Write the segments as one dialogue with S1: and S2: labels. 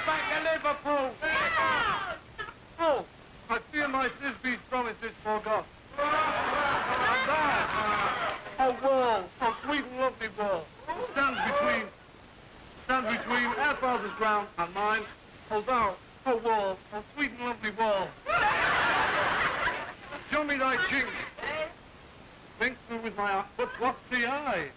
S1: back to Liverpool. Oh, I fear my Thisby's promise is forgot. And that, a wall, a sweet and lovely wall, stands between our father's ground and mine. Oh, thou, a wall, a sweet and lovely wall. Show me thy chink. Think through with my eye, but what's the eye?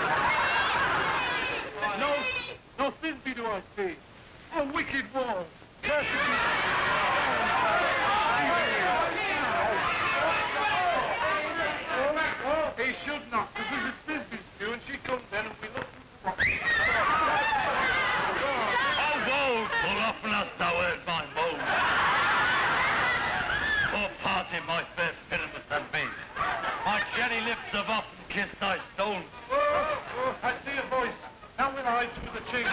S1: No Thisby do I see. A wicked wall. Cursed be... He should not, because this is Thisby's view, and she comes in and we look...
S2: Oh, woe, full often hast thou heard my moan. Poor party, my fair pyramid and me. My cherry lips have often kissed thy stone.
S1: I see a voice. Now with eyes through the chink.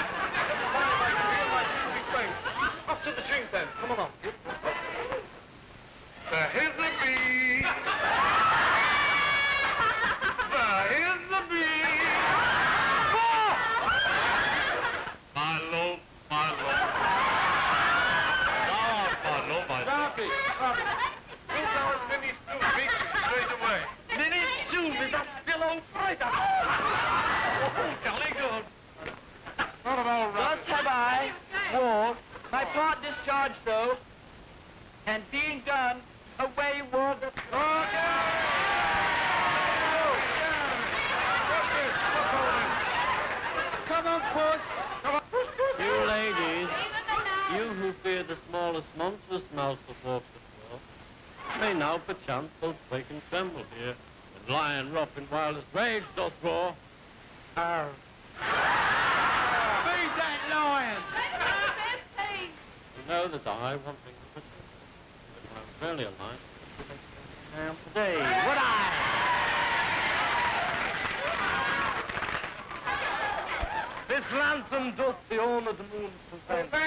S1: Up to the chink then. Come along. Here's the bee. Here's the bee.
S2: My love, my love. Thou art my love, I say.
S1: Rabbit. Who's our Minnie Stew? Meet me straight away.
S2: Minnie Stew is a pillow fighter. Oh, jolly good.
S1: Not at all,
S3: Thus
S1: Rabbit.
S3: have I, war, my part discharged so, and being done, away war the...
S1: Come on, puss. Come on.
S3: You ladies, you who fear the smallest monster smells the walk the floor, may now perchance both quake and tremble here, when lion rough in wildest rage doth roar. Arr.
S1: Feed that lion.
S3: You know that I, one thing to protect, but I'm fairly alive, now today, would I?
S1: This lantern doth the honour of the moon present.